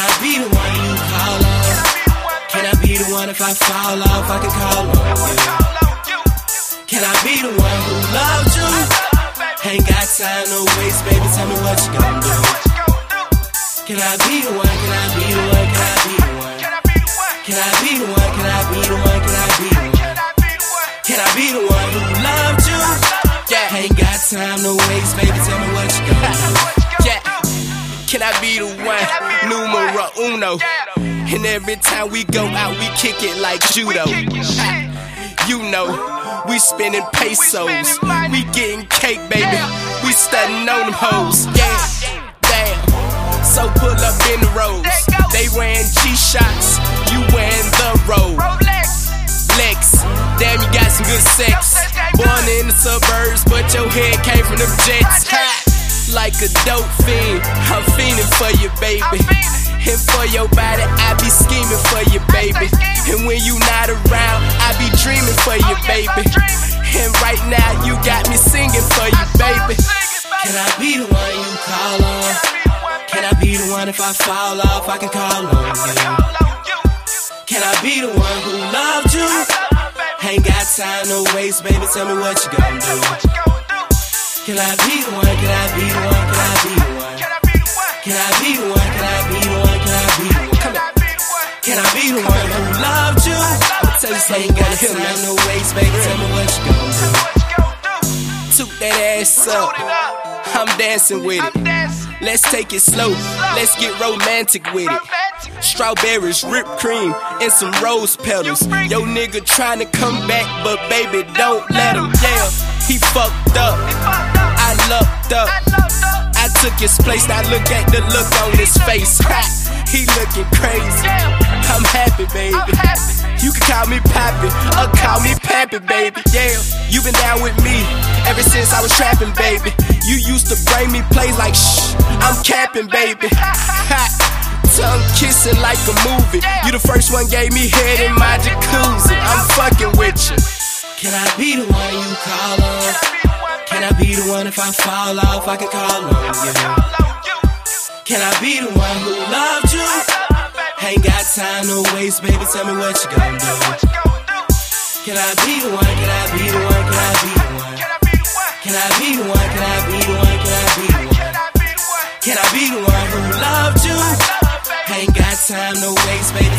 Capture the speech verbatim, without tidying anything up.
I be the one you call on? Can I be the one if I fall off, I can call on you? Can I be the one who loved you? Ain't got time, no waste, baby, tell me what you gon' do. Can I be the one, can I be the one, can I be the one? Can I be the one, can I be the one, can I be the one? Can I be the one who loved you? Yeah, ain't got time, no waste, baby, tell me what you gon' do. Yeah, can I be the one, numero uno? And every time we go out, we kick it like judo. You know, we spinning pesos, we getting cake, baby. We stunning on them hoes. Yeah, damn. So pull up in the roads. They wearing G-Shocks, you wearing the road. Lex, damn, you got some good sex. Born in the suburbs, but your head came from them jets. Like a dope fiend, I'm fiending for you, baby. And for your body, I be scheming for you, baby. And when you not around, I be dreaming for you, baby. And right now, you got me singing for you, baby. Can I be the one you call on? Can I be the one if I fall off, I can call on you? Can I be the one who loved you? Ain't got time, no waste, baby, tell me what you gon' do. Can I be the one, can I be the one, can I be the one? Can I be the one, can I be the one, can I be the one? Come on. Can I be the one who loved you? I'ma tell you something, ain't got time, no waste, baby, tell me what you gon' do. Toot that ass up, I'm dancing with it. Let's take it slow, let's get romantic with it. Strawberries, whipped cream, and some rose petals. Yo nigga tryna come back, but baby don't let him. Yeah, he fucked up, I lucked up. I took his place, now look at the look on his face. Ha, he looking crazy, I'm happy, baby. You can call me Pappy, or call me Pappy, baby. Yeah, you been down with me ever since I was trapping, baby. You used to bring me plays like shh, I'm capping, baby. Ha, tongue kissing like a movie. You the first one gave me head in my jacuzzi. I'm fucking with you. Can I be the one you call on? Can I be the one if I fall off, I can call on you? Can I be the one who loved you? Ain't got time, no waste, baby, tell me what you gon' do. Can I be the one, can I be the one, can I be the one? Can I be the one, can I be the one, can I be the one? Can I be the one who loved you? Ain't got time, no waste, baby,